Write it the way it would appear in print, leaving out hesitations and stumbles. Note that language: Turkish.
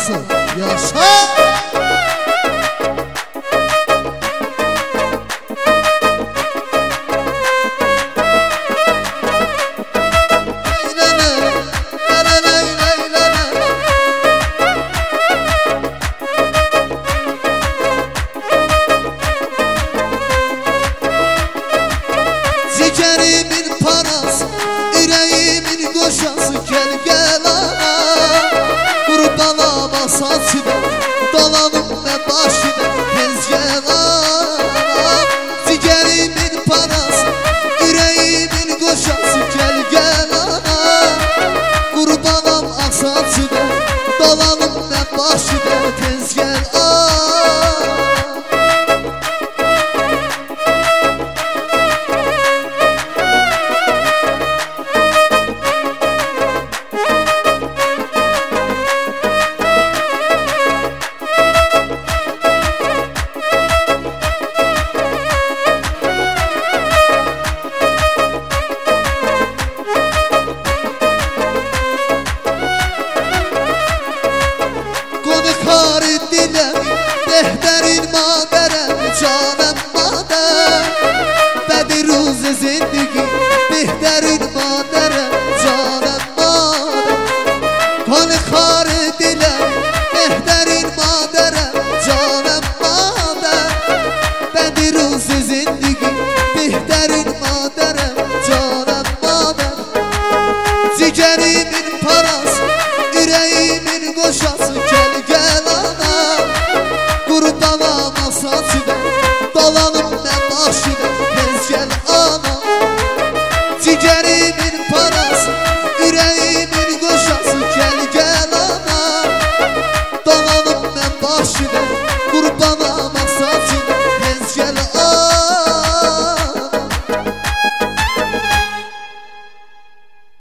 parası. Yaşa! Zikerimin parası, yüreğimin koşası. Gel gel ana, kurbanama saçına, dalanım ve başına. Tez gel ana, zikerimin parası, yüreğimin koşası. Gel gel ana, kurbanama saçına, dalanım ve başına. Tez gel ana. Dehderin madere, canım madem, Bediruz